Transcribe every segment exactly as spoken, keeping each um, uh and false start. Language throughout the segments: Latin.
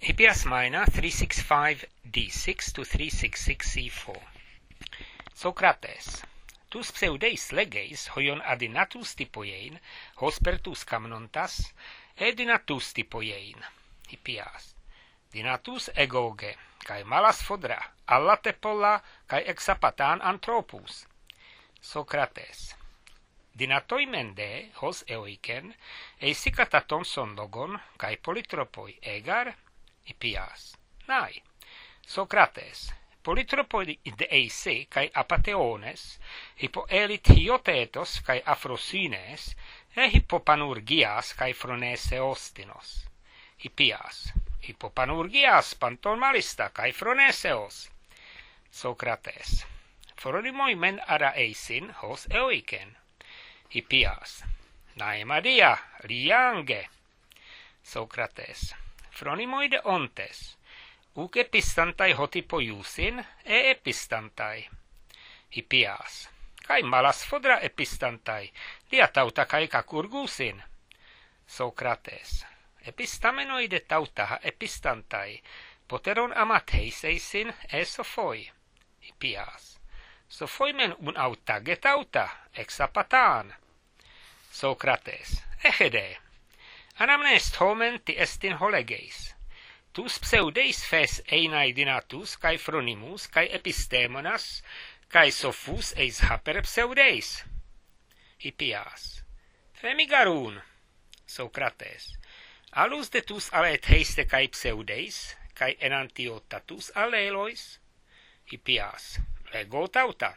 Hippias minor three sixty-five d six to three sixty-six c four. Socrates. Tus pseudeis legeis hoion adinatus typoiein, hospertus camnontas, edinatus typoiein. Hippias. Dinatus egoge, cae malas fodra, alla tepolla, cae exapatan anthropus. Socrates. Dinatoi mende, hos eoiken, eisicataton son logon, cae politropoi egar, Hippias. Nai. Socrates. Politropoi de eise, cae apateones, hippo elit hiotetos, cae afrosines, e hippopanurgias, cae fronese ostinos. Hippias. Hippopanurgias, pantomalista, cae froneseos. Socrates. Foronimoi men ara eisin, hos eoiken. Hippias. Naemadia, liange. Socrates. Phronimoi de ontes, uc epistantai hotipo iusin, e epistantai. Hippias. Kai malas fodra epistantai, dia tauta kai kakurgusin. Socrates. Epistamenoi de tautaha epistantai, poteron amatheiseisin e sophoi. Hippias. Sophoimen un auta getauta, exapatan. Socrates. Echede. Anamnest homen ti estin holegeis. Tus pseudeis fes einai dinatus, cae phronimus, cae epistemonas, cae sophus eis haper pseudeis. Hippias. Femigarun. Socrates. Alus de tus aletheiste cae pseudeis, cae enantiotatus alelois. Hippias. Lego tauta.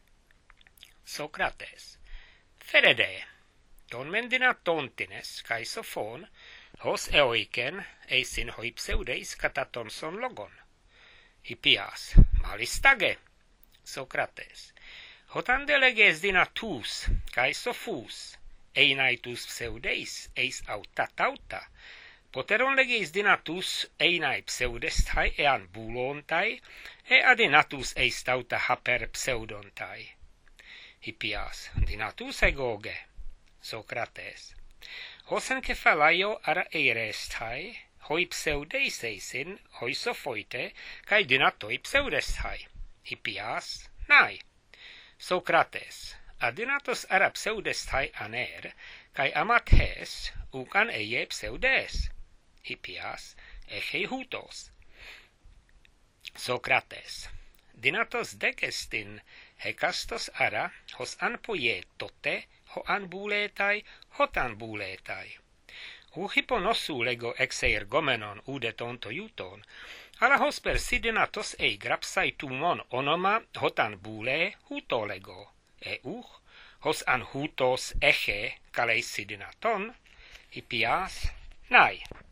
Socrates. Ferede. Ton mendina tontines, cae sophon, hos eoiken, eisin hoi pseudeis cataton son logon. Hippias. Malistage. Socrates. Hotande leges dinatus, cae sophus, einai tus pseudeis, eis auta tauta, poteron leges dinatus, einai pseudestai ean bulontai, e adinatus eis tauta haper pseudontai. Hippias. Dinatus egoge. Socrates. Hosen cephalaio ara eirestai, hoi pseudeis eisin, hoi sophoite, cae dinatoi pseudestai. Hippias. Nai. Socrates. Adinatos ara pseudestai aner, cae amathes, ucan eie pseudes. Hippias. Echei hutos. Socrates. Dinatos degestin, hecastos ara, hos anpoie tote, ho anbuletai, hotan buletai. Hu hipponosu lego exeir gomenon ude tonto iuton, ala hos per sidinatos ei grapsai tumon onoma hotan bule huto lego, e uh, hos an hutos eche caleis sidinaton, Hippias, nai.